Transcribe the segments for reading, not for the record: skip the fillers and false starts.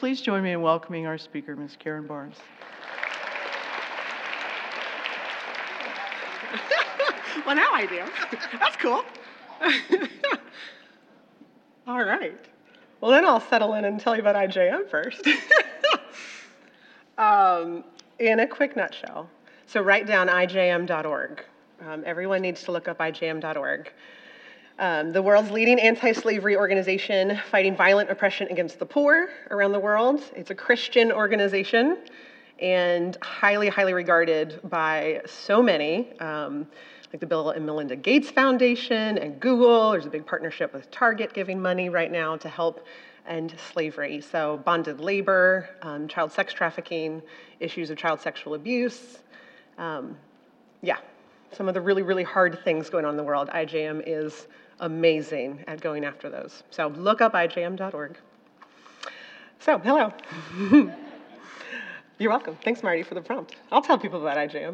Please join me in welcoming our speaker, Ms. Karen Barnes. Well, now I do. That's cool. All right. Well, then I'll settle in and tell you about IJM first. In a quick nutshell, so write down ijm.org. Everyone needs to look up ijm.org. The world's leading anti-slavery organization fighting violent oppression against the poor around the world. It's a Christian organization and highly, highly regarded by so many, like the Bill and Melinda Gates Foundation and Google. There's a big partnership with Target giving money right now to help end slavery. So bonded labor, child sex trafficking, issues of child sexual abuse. Some of the really, really hard things going on in the world. IJM is amazing at going after those. So look up ijm.org. So, hello. You're welcome. Thanks, Marty, for the prompt. I'll tell people about IJM.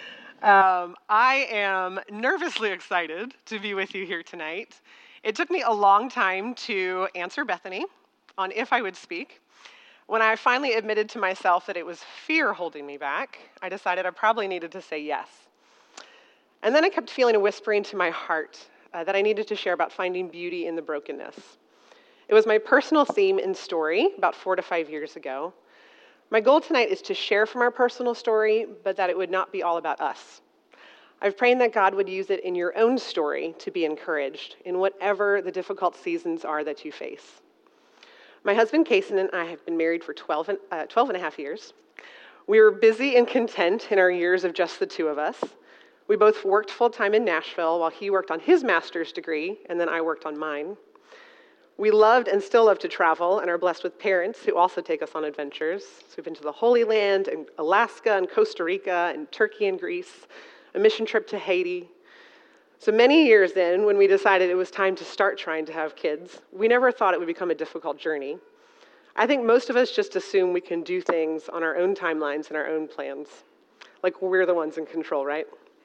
I am nervously excited to be with you here tonight. It took me a long time to answer Bethany on if I would speak. When I finally admitted to myself that it was fear holding me back, I decided I probably needed to say yes. And then I kept feeling a whispering to my heart that I needed to share about finding beauty in the brokenness. It was my personal theme and story about 4 to 5 years ago. My goal tonight is to share from our personal story, but that it would not be all about us. I've prayed that God would use it in your own story to be encouraged in whatever the difficult seasons are that you face. My husband, Kason, and I have been married for 12 and a half years. We were busy and content in our years of just the two of us. We both worked full-time in Nashville while he worked on his master's degree, and then I worked on mine. We loved and still love to travel and are blessed with parents who also take us on adventures. So we've been to the Holy Land and Alaska and Costa Rica and Turkey and Greece, a mission trip to Haiti. So many years in, when we decided it was time to start trying to have kids, we never thought it would become a difficult journey. I think most of us just assume we can do things on our own timelines and our own plans. Like we're the ones in control, right?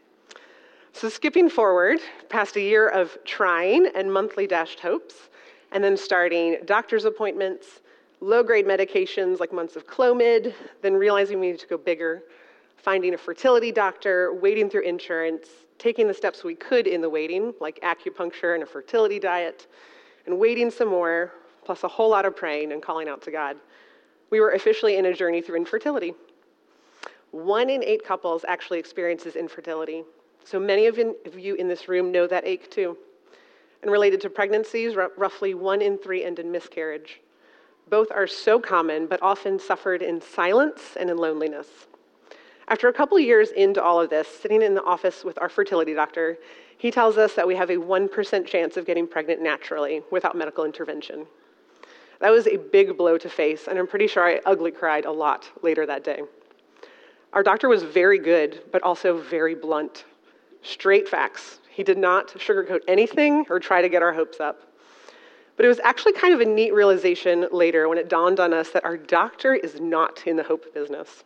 So skipping forward past a year of trying and monthly dashed hopes, and then starting doctor's appointments, low-grade medications like months of Clomid, then realizing we need to go bigger, finding a fertility doctor, wading through insurance, taking the steps we could in the waiting, like acupuncture and a fertility diet, and waiting some more, plus a whole lot of praying and calling out to God. We were officially in a journey through infertility. 1 in 8 couples actually experiences infertility. So many of you in this room know that ache too. And related to pregnancies, roughly 1 in 3 end in miscarriage. Both are so common, but often suffered in silence and in loneliness. After a couple years into all of this, sitting in the office with our fertility doctor, he tells us that we have a 1% chance of getting pregnant naturally without medical intervention. That was a big blow to face, and I'm pretty sure I ugly cried a lot later that day. Our doctor was very good, but also very blunt. Straight facts. He did not sugarcoat anything or try to get our hopes up. But it was actually kind of a neat realization later when it dawned on us that our doctor is not in the hope business.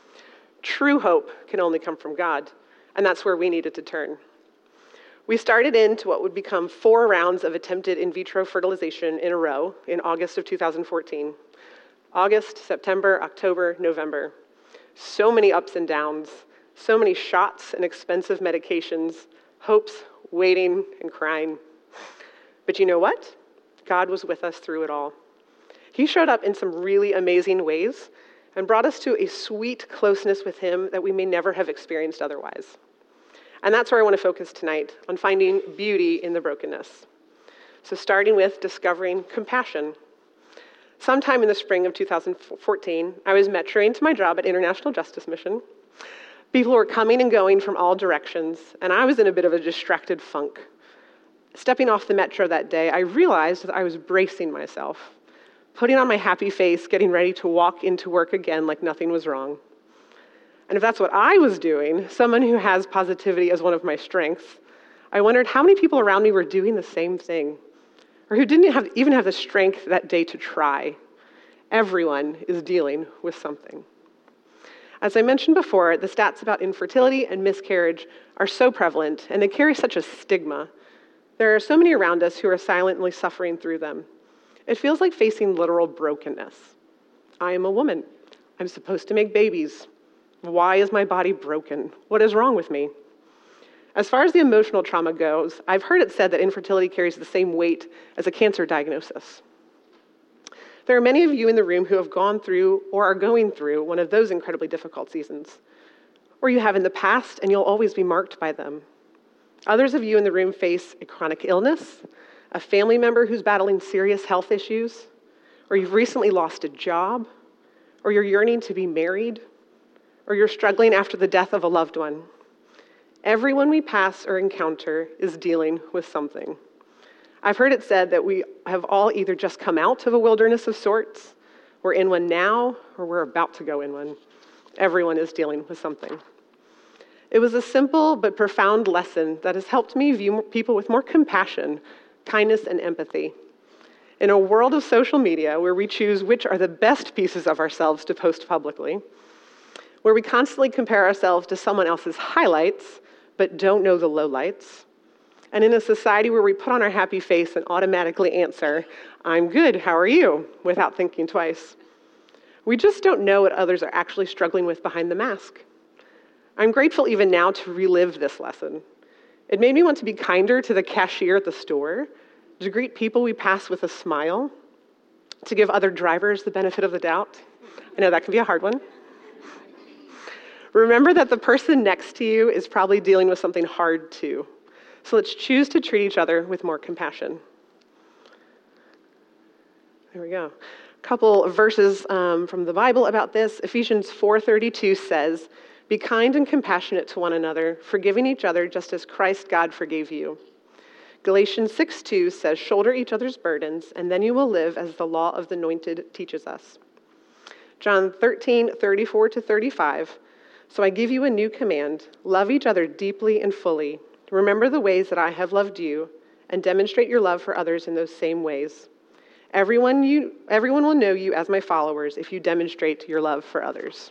True hope can only come from God, and that's where we needed to turn. We started into what would become 4 rounds of attempted in vitro fertilization in a row in August of 2014. August, September, October, November. So many ups and downs, so many shots and expensive medications, hopes, waiting, and crying. But you know what? God was with us through it all. He showed up in some really amazing ways and brought us to a sweet closeness with him that we may never have experienced otherwise. And that's where I want to focus tonight, on finding beauty in the brokenness. So starting with discovering compassion. Sometime in the spring of 2014, I was metroing to my job at International Justice Mission. People were coming and going from all directions, and I was in a bit of a distracted funk. Stepping off the metro that day, I realized that I was bracing myself, putting on my happy face, getting ready to walk into work again like nothing was wrong. And if that's what I was doing, someone who has positivity as one of my strengths, I wondered how many people around me were doing the same thing, or who didn't even have the strength that day to try. Everyone is dealing with something. As I mentioned before, the stats about infertility and miscarriage are so prevalent, and they carry such a stigma. There are so many around us who are silently suffering through them. It feels like facing literal brokenness. I am a woman. I'm supposed to make babies. Why is my body broken? What is wrong with me? As far as the emotional trauma goes, I've heard it said that infertility carries the same weight as a cancer diagnosis. There are many of you in the room who have gone through or are going through one of those incredibly difficult seasons. Or you have in the past, and you'll always be marked by them. Others of you in the room face a chronic illness, a family member who's battling serious health issues, or you've recently lost a job, or you're yearning to be married, or you're struggling after the death of a loved one. Everyone we pass or encounter is dealing with something. I've heard it said that we have all either just come out of a wilderness of sorts, we're in one now, or we're about to go in one. Everyone is dealing with something. It was a simple but profound lesson that has helped me view people with more compassion, kindness, and empathy. In a world of social media where we choose which are the best pieces of ourselves to post publicly, where we constantly compare ourselves to someone else's highlights but don't know the lowlights, and in a society where we put on our happy face and automatically answer, "I'm good, how are you?" without thinking twice. We just don't know what others are actually struggling with behind the mask. I'm grateful even now to relive this lesson. It made me want to be kinder to the cashier at the store, to greet people we pass with a smile, to give other drivers the benefit of the doubt. I know that can be a hard one. Remember that the person next to you is probably dealing with something hard too. So let's choose to treat each other with more compassion. There we go. A couple of verses from the Bible about this. Ephesians 4:32 says, "Be kind and compassionate to one another, forgiving each other just as Christ God forgave you." Galatians 6:2 says, "Shoulder each other's burdens, and then you will live as the law of the anointed teaches us." John 13:34-35, "So I give you a new command, love each other deeply and fully. Remember the ways that I have loved you, and demonstrate your love for others in those same ways. Everyone will know you as my followers if you demonstrate your love for others."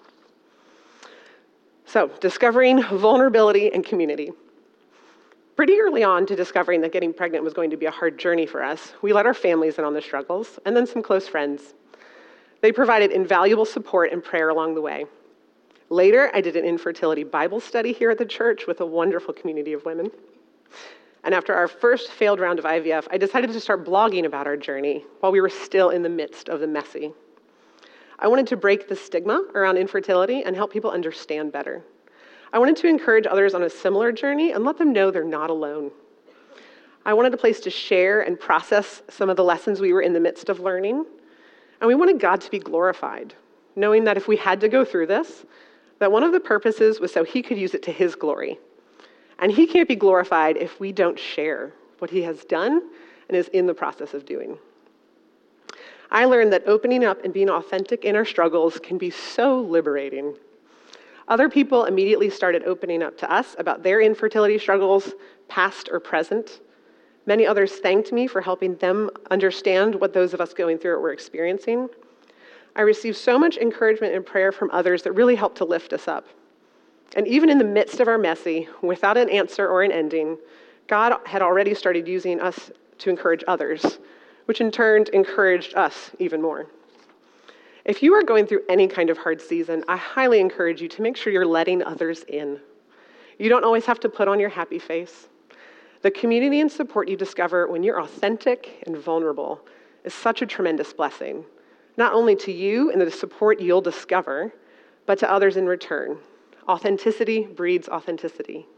So, discovering vulnerability and community. Pretty early on to discovering that getting pregnant was going to be a hard journey for us, we let our families in on the struggles, and then some close friends. They provided invaluable support and prayer along the way. Later, I did an infertility Bible study here at the church with a wonderful community of women. And after our first failed round of IVF, I decided to start blogging about our journey while we were still in the midst of the messy. I wanted to break the stigma around infertility and help people understand better. I wanted to encourage others on a similar journey and let them know they're not alone. I wanted a place to share and process some of the lessons we were in the midst of learning. And we wanted God to be glorified, knowing that if we had to go through this, that one of the purposes was so he could use it to his glory. And he can't be glorified if we don't share what he has done and is in the process of doing. I learned that opening up and being authentic in our struggles can be so liberating. Other people immediately started opening up to us about their infertility struggles, past or present. Many others thanked me for helping them understand what those of us going through it were experiencing. I received so much encouragement and prayer from others that really helped to lift us up. And even in the midst of our messy, without an answer or an ending, God had already started using us to encourage others, which in turn encouraged us even more. If you are going through any kind of hard season, I highly encourage you to make sure you're letting others in. You don't always have to put on your happy face. The community and support you discover when you're authentic and vulnerable is such a tremendous blessing, not only to you and the support you'll discover, but to others in return. Authenticity breeds authenticity.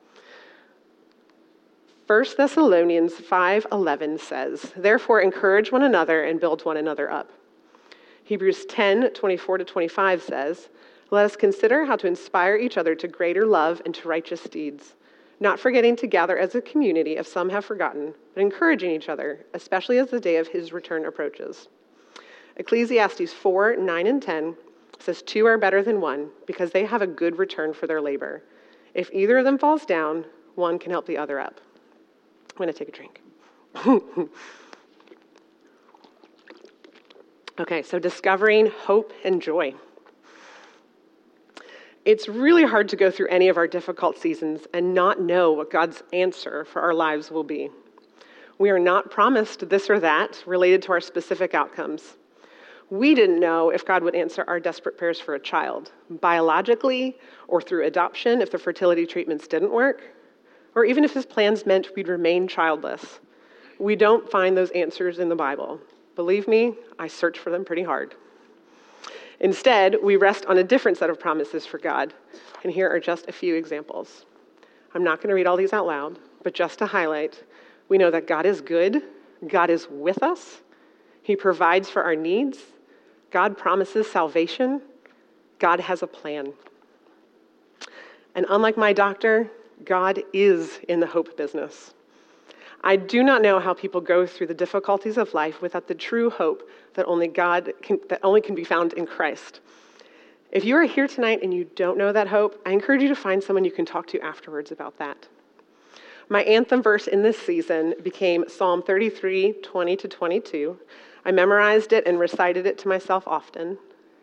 1 Thessalonians 5:11 says, "Therefore encourage one another and build one another up." Hebrews 10:24-25 says, "Let us consider how to inspire each other to greater love and to righteous deeds, not forgetting to gather as a community if some have forgotten, but encouraging each other, especially as the day of his return approaches." Ecclesiastes 4:9 and 10 says, "Two are better than one because they have a good return for their labor. If either of them falls down, one can help the other up." I'm going to take a drink. Okay, so discovering hope and joy. It's really hard to go through any of our difficult seasons and not know what God's answer for our lives will be. We are not promised this or that related to our specific outcomes. We didn't know if God would answer our desperate prayers for a child, biologically or through adoption if the fertility treatments didn't work, or even if his plans meant we'd remain childless. We don't find those answers in the Bible. Believe me, I search for them pretty hard. Instead, we rest on a different set of promises for God, and here are just a few examples. I'm not going to read all these out loud, but just to highlight, we know that God is good, God is with us, He provides for our needs, God promises salvation, God has a plan. And unlike my doctor, God is in the hope business. I do not know how people go through the difficulties of life without the true hope that only can be found in Christ. If you are here tonight and you don't know that hope, I encourage you to find someone you can talk to afterwards about that. My anthem verse in this season became Psalm 33, 20-22. I memorized it and recited it to myself often.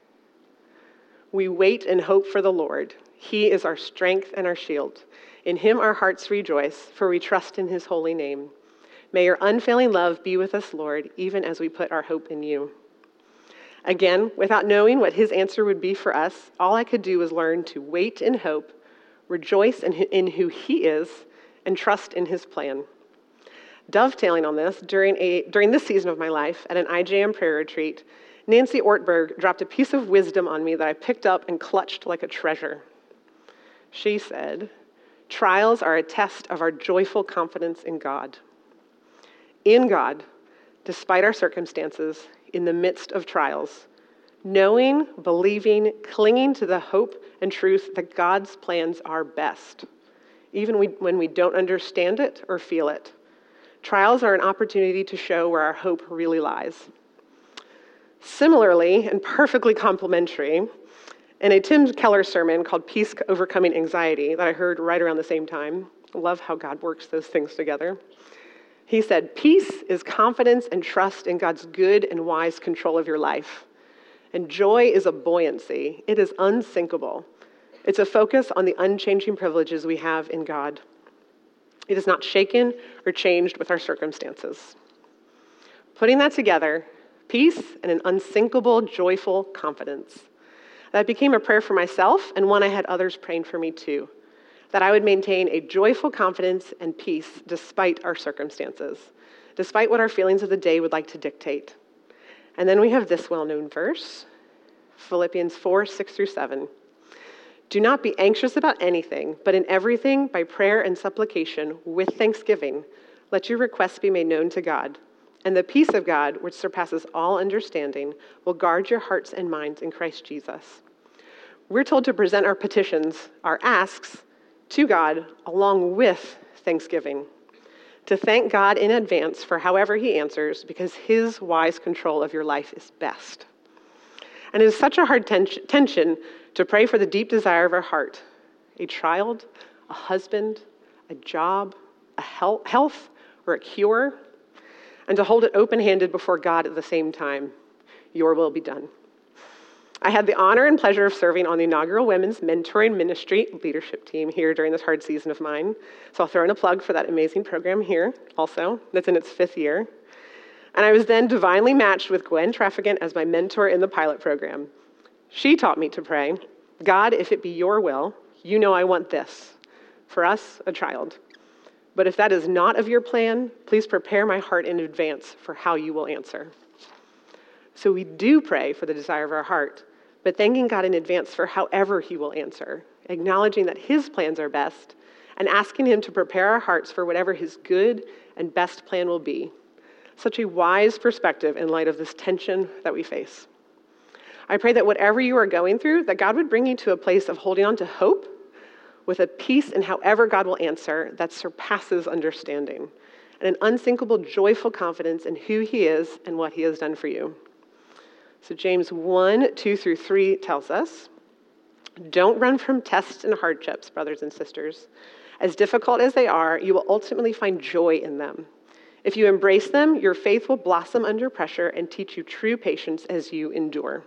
We wait and hope for the Lord. He is our strength and our shield. In him our hearts rejoice, for we trust in his holy name. May your unfailing love be with us, Lord, even as we put our hope in you. Again, without knowing what his answer would be for us, all I could do was learn to wait in hope, rejoice in who he is, and trust in his plan. Dovetailing on this, during this season of my life at an IJM prayer retreat, Nancy Ortberg dropped a piece of wisdom on me that I picked up and clutched like a treasure. She said, "Trials are a test of our joyful confidence in God." In God, despite our circumstances, in the midst of trials, knowing, believing, clinging to the hope and truth that God's plans are best, even when we don't understand it or feel it. Trials are an opportunity to show where our hope really lies. Similarly, and perfectly complementary, in a Tim Keller sermon called Peace Overcoming Anxiety that I heard right around the same time, I love how God works those things together. He said, peace is confidence and trust in God's good and wise control of your life. And joy is a buoyancy. It is unsinkable. It's a focus on the unchanging privileges we have in God. It is not shaken or changed with our circumstances. Putting that together, peace and an unsinkable, joyful confidence. That became a prayer for myself and one I had others praying for me too. That I would maintain a joyful confidence and peace despite our circumstances, despite what our feelings of the day would like to dictate. And then we have this well-known verse, Philippians 4, 6-7. Do not be anxious about anything, but in everything, by prayer and supplication, with thanksgiving, let your requests be made known to God. And the peace of God, which surpasses all understanding, will guard your hearts and minds in Christ Jesus. We're told to present our petitions, our asks, to God along with thanksgiving, to thank God in advance for however he answers, because his wise control of your life is best. And it is such a hard tension to pray for the deep desire of our heart, a child, a husband, a job, a health, or a cure, and to hold it open-handed before God at the same time. Your will be done. I had the honor and pleasure of serving on the inaugural Women's Mentoring Ministry leadership team here during this hard season of mine. So I'll throw in a plug for that amazing program here also. That's in its 5th year. And I was then divinely matched with Gwen Trafficant as my mentor in the pilot program. She taught me to pray, God, if it be your will, you know I want this. For us, a child. But if that is not of your plan, please prepare my heart in advance for how you will answer. So we do pray for the desire of our heart, but thanking God in advance for however he will answer, acknowledging that his plans are best, and asking him to prepare our hearts for whatever his good and best plan will be. Such a wise perspective in light of this tension that we face. I pray that whatever you are going through, that God would bring you to a place of holding on to hope with a peace in however God will answer that surpasses understanding, and an unsinkable, joyful confidence in who he is and what he has done for you. So James 1, 2-3 tells us, don't run from tests and hardships, brothers and sisters. As difficult as they are, you will ultimately find joy in them. If you embrace them, your faith will blossom under pressure and teach you true patience as you endure.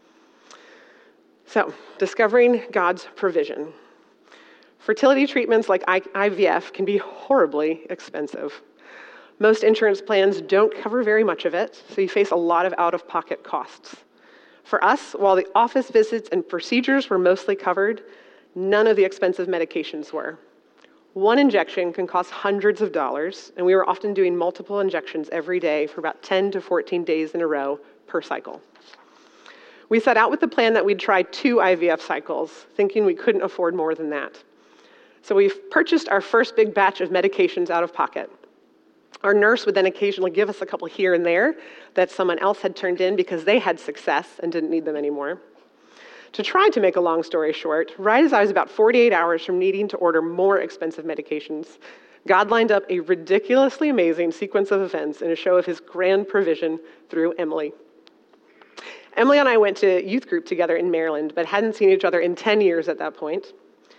So, discovering God's provision. Fertility treatments like IVF can be horribly expensive. Most insurance plans don't cover very much of it, so you face a lot of out-of-pocket costs. For us, while the office visits and procedures were mostly covered, none of the expensive medications were. One injection can cost hundreds of dollars, and we were often doing multiple injections every day for about 10 to 14 days in a row per cycle. We set out with the plan that we'd try 2 IVF cycles, thinking we couldn't afford more than that. So we purchased our first big batch of medications out of pocket. Our nurse would then occasionally give us a couple here and there that someone else had turned in because they had success and didn't need them anymore. To try to make a long story short, right as I was about 48 hours from needing to order more expensive medications, God lined up a ridiculously amazing sequence of events in a show of his grand provision through Emily. Emily and I went to youth group together in Maryland, but hadn't seen each other in 10 years at that point.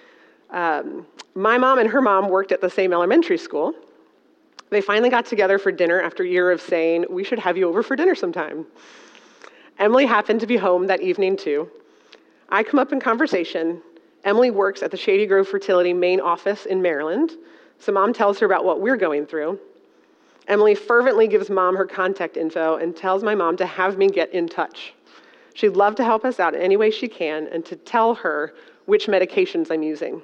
My mom and her mom worked at the same elementary school. They finally got together for dinner after a year of saying, "We should have you over for dinner sometime." Emily happened to be home that evening too. I come up in conversation. Emily works at the Shady Grove Fertility main office in Maryland, so mom tells her about what we're going through. Emily fervently gives mom her contact info and tells my mom to have me get in touch. She'd love to help us out in any way she can and to tell her which medications I'm using.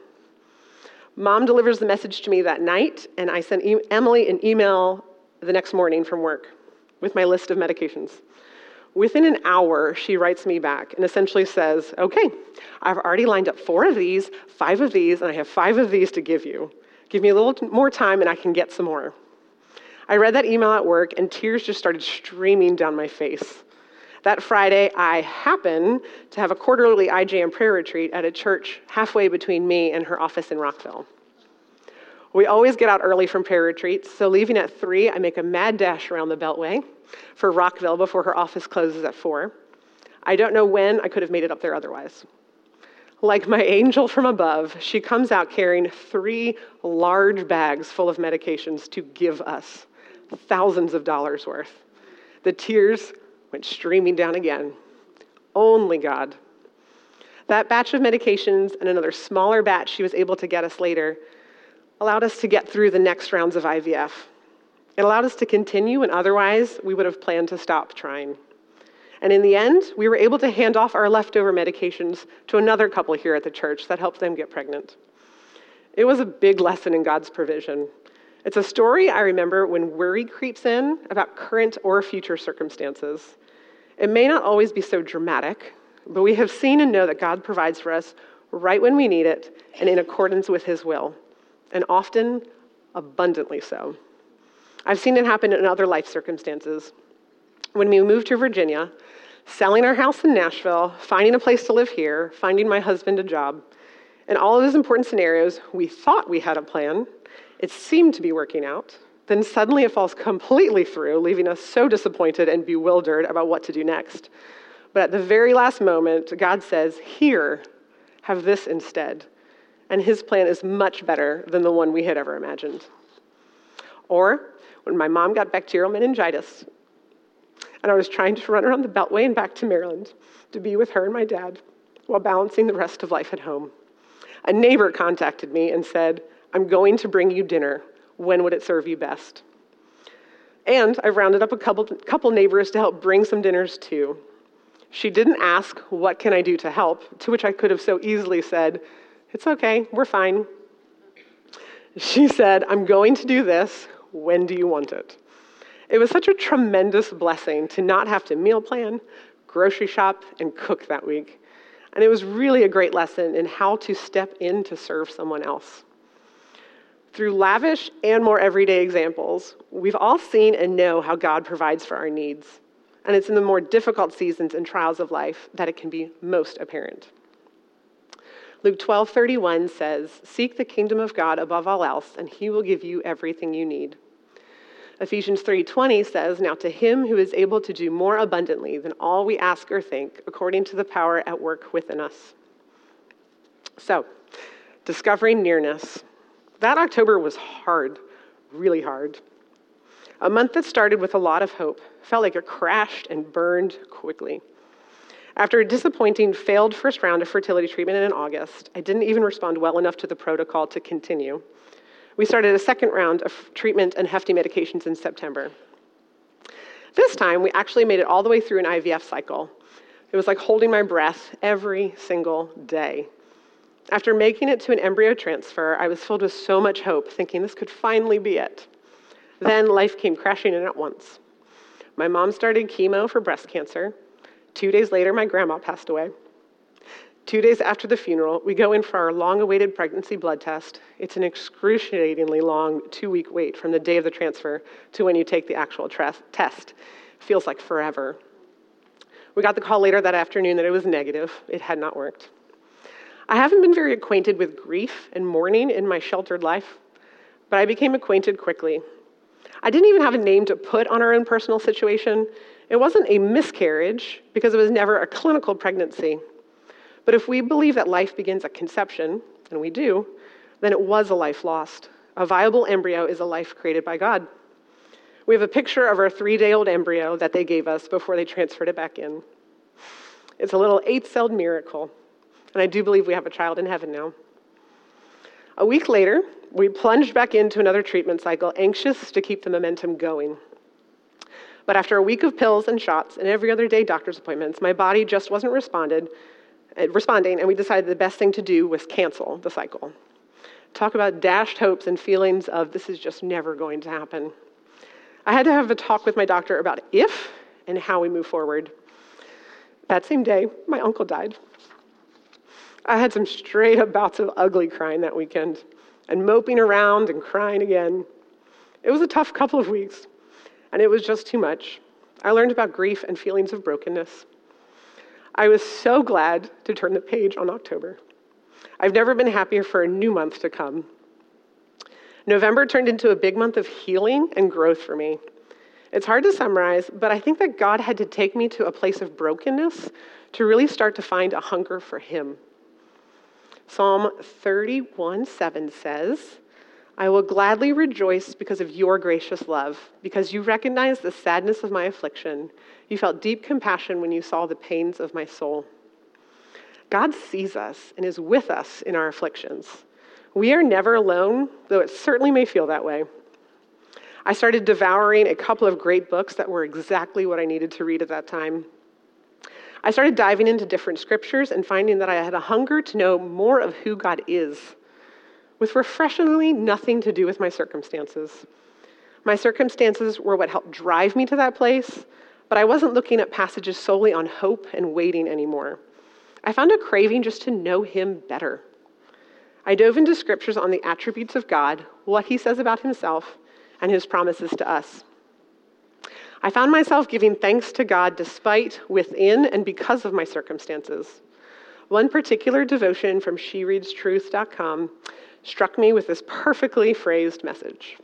Mom delivers the message to me that night, and I sent Emily an email the next morning from work with my list of medications. Within an hour, she writes me back and essentially says, "Okay, I've already lined up 4 of these, 5 of these, and I have 5 of these to give you. Give me a little more time and I can get some more." I read that email at work and tears just started streaming down my face. That Friday, I happened to have a quarterly IJM prayer retreat at a church halfway between me and her office in Rockville. We always get out early from prayer retreats, so leaving at 3, I make a mad dash around the Beltway for Rockville before her office closes at 4. I don't know when I could have made it up there otherwise. Like my angel from above, she comes out carrying 3 large bags full of medications to give us, thousands of dollars worth. The tears went streaming down again. Only God. That batch of medications and another smaller batch she was able to get us later allowed us to get through the next rounds of IVF. It allowed us to continue when otherwise we would have planned to stop trying. And in the end, we were able to hand off our leftover medications to another couple here at the church that helped them get pregnant. It was a big lesson in God's provision. It's a story I remember when worry creeps in about current or future circumstances. It may not always be so dramatic, but we have seen and know that God provides for us right when we need it and in accordance with his will, and often abundantly so. I've seen it happen in other life circumstances. When we moved to Virginia, selling our house in Nashville, finding a place to live here, finding my husband a job, in all of those important scenarios, we thought we had a plan. It seemed to be working out. Then suddenly it falls completely through, leaving us so disappointed and bewildered about what to do next. But at the very last moment, God says, "Here, have this instead." And his plan is much better than the one we had ever imagined. Or when my mom got bacterial meningitis, and I was trying to run around the Beltway and back to Maryland to be with her and my dad while balancing the rest of life at home. A neighbor contacted me and said, "I'm going to bring you dinner. When would it serve you best?" And I've rounded up a couple neighbors to help bring some dinners too. She didn't ask, "What can I do to help?" To which I could have so easily said, "It's okay, we're fine." She said, "I'm going to do this. When do you want it?" It was such a tremendous blessing to not have to meal plan, grocery shop, and cook that week. And it was really a great lesson in how to step in to serve someone else. Through lavish and more everyday examples, we've all seen and know how God provides for our needs. And it's in the more difficult seasons and trials of life that it can be most apparent. Luke 12:31 says, "Seek the kingdom of God above all else, and he will give you everything you need." Ephesians 3:20 says, "Now to him who is able to do more abundantly than all we ask or think, according to the power at work within us." So, discovering nearness. That October was hard, really hard. A month that started with a lot of hope felt like it crashed and burned quickly. After a disappointing failed first round of fertility treatment in August, I didn't even respond well enough to the protocol to continue. We started a second round of treatment and hefty medications in September. This time, we actually made it all the way through an IVF cycle. It was like holding my breath every single day. After making it to an embryo transfer, I was filled with so much hope, thinking this could finally be it. Then life came crashing in at once. My mom started chemo for breast cancer. 2 days later, my grandma passed away. 2 days after the funeral, we go in for our long-awaited pregnancy blood test. It's an excruciatingly long 2-week wait from the day of the transfer to when you take the actual test. Feels like forever. We got the call later that afternoon that it was negative. It had not worked. I haven't been very acquainted with grief and mourning in my sheltered life, but I became acquainted quickly. I didn't even have a name to put on our own personal situation. It wasn't a miscarriage because it was never a clinical pregnancy. But if we believe that life begins at conception, and we do, then it was a life lost. A viable embryo is a life created by God. We have a picture of our 3-day-old embryo that they gave us before they transferred it back in. It's a little 8-celled miracle, and I do believe we have a child in heaven now. A week later, we plunged back into another treatment cycle, anxious to keep the momentum going. But after a week of pills and shots and every other day doctor's appointments, my body just wasn't responding, and we decided the best thing to do was cancel the cycle. Talk about dashed hopes and feelings of this is just never going to happen. I had to have a talk with my doctor about if and how we move forward. That same day, my uncle died. I had some straight up bouts of ugly crying that weekend and moping around and crying again. It was a tough couple of weeks, and it was just too much. I learned about grief and feelings of brokenness. I was so glad to turn the page on October. I've never been happier for a new month to come. November turned into a big month of healing and growth for me. It's hard to summarize, but I think that God had to take me to a place of brokenness to really start to find a hunger for Him. Psalm 31:7 says, I will gladly rejoice because of your gracious love, because you recognized the sadness of my affliction. You felt deep compassion when you saw the pains of my soul. God sees us and is with us in our afflictions. We are never alone, though it certainly may feel that way. I started devouring a couple of great books that were exactly what I needed to read at that time. I started diving into different scriptures and finding that I had a hunger to know more of who God is, with refreshingly nothing to do with my circumstances. My circumstances were what helped drive me to that place, but I wasn't looking at passages solely on hope and waiting anymore. I found a craving just to know Him better. I dove into scriptures on the attributes of God, what He says about Himself, and His promises to us. I found myself giving thanks to God despite, within, and because of my circumstances. One particular devotion from shereadstruth.com struck me with this perfectly phrased message.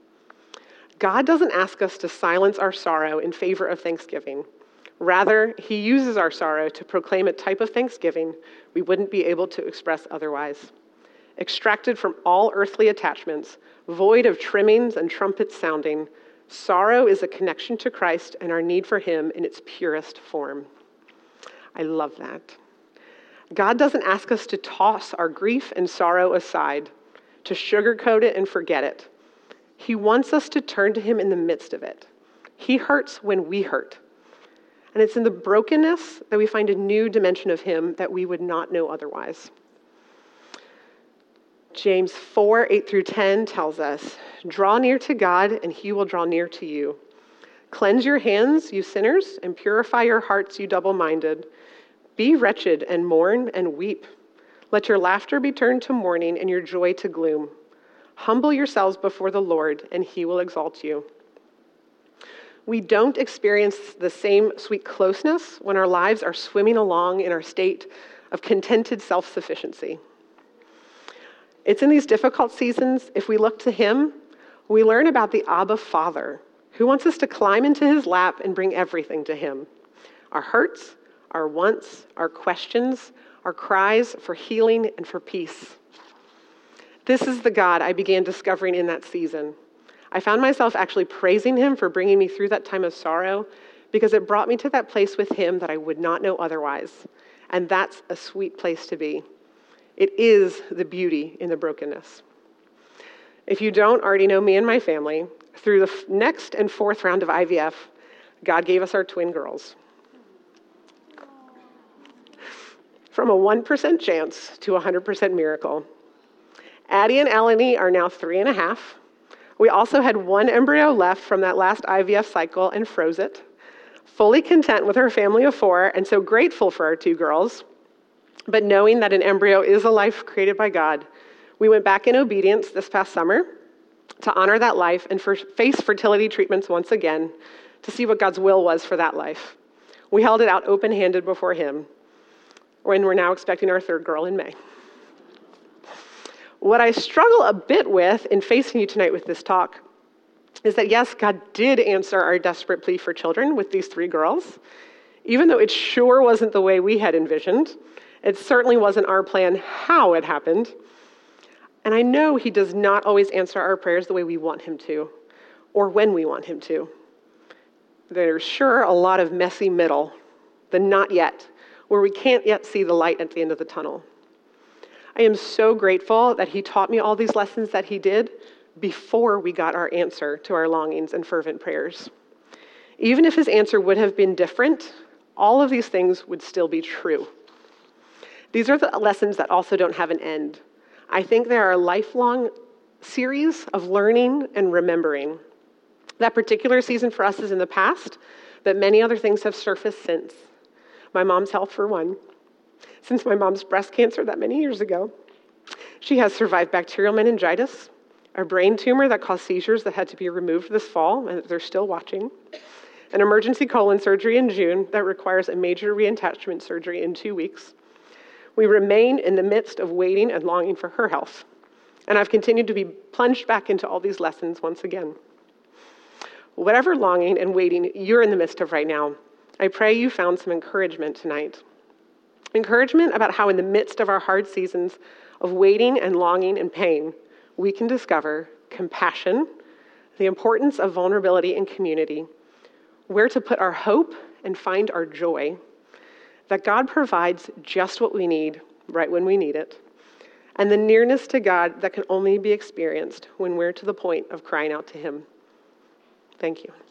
God doesn't ask us to silence our sorrow in favor of thanksgiving. Rather, He uses our sorrow to proclaim a type of thanksgiving we wouldn't be able to express otherwise. Extracted from all earthly attachments, void of trimmings and trumpets sounding, sorrow is a connection to Christ and our need for Him in its purest form. I love that. God doesn't ask us to toss our grief and sorrow aside, to sugarcoat it and forget it. He wants us to turn to Him in the midst of it. He hurts when we hurt. And it's in the brokenness that we find a new dimension of Him that we would not know otherwise. James 4:8-10 tells us, draw near to God and He will draw near to you. Cleanse your hands, you sinners, and purify your hearts, you double-minded. Be wretched and mourn and weep. Let your laughter be turned to mourning and your joy to gloom. Humble yourselves before the Lord and He will exalt you. We don't experience the same sweet closeness when our lives are swimming along in our state of contented self-sufficiency. It's in these difficult seasons, if we look to Him, we learn about the Abba Father, who wants us to climb into His lap and bring everything to Him. Our hurts, our wants, our questions, our cries for healing and for peace. This is the God I began discovering in that season. I found myself actually praising Him for bringing me through that time of sorrow because it brought me to that place with Him that I would not know otherwise. And that's a sweet place to be. It is the beauty in the brokenness. If you don't already know me and my family, through the next and fourth round of IVF, God gave us our twin girls. From a 1% chance to a 100% miracle. Addie and Eleni are now 3.5. We also had one embryo left from that last IVF cycle and froze it. Fully content with our family of 4 and so grateful for our 2 girls. But knowing that an embryo is a life created by God, we went back in obedience this past summer to honor that life and face fertility treatments once again to see what God's will was for that life. We held it out open-handed before Him, when we're now expecting our 3rd girl in May. What I struggle a bit with in facing you tonight with this talk is that yes, God did answer our desperate plea for children with these 3 girls, even though it sure wasn't the way we had envisioned. It certainly wasn't our plan how it happened. And I know He does not always answer our prayers the way we want Him to, or when we want Him to. There's sure a lot of messy middle, the not yet, where we can't yet see the light at the end of the tunnel. I am so grateful that He taught me all these lessons that He did before we got our answer to our longings and fervent prayers. Even if His answer would have been different, all of these things would still be true. These are the lessons that also don't have an end. I think they are a lifelong series of learning and remembering. That particular season for us is in the past, but many other things have surfaced since. My mom's health, for one. Since my mom's breast cancer that many years ago, she has survived bacterial meningitis, a brain tumor that caused seizures that had to be removed this fall, and they're still watching, an emergency colon surgery in June that requires a major reattachment surgery in 2 weeks. We remain in the midst of waiting and longing for her health, and I've continued to be plunged back into all these lessons once again. Whatever longing and waiting you're in the midst of right now, I pray you found some encouragement tonight. Encouragement about how in the midst of our hard seasons of waiting and longing and pain, we can discover compassion, the importance of vulnerability and community, where to put our hope and find our joy, that God provides just what we need right when we need it, and the nearness to God that can only be experienced when we're to the point of crying out to Him. Thank you.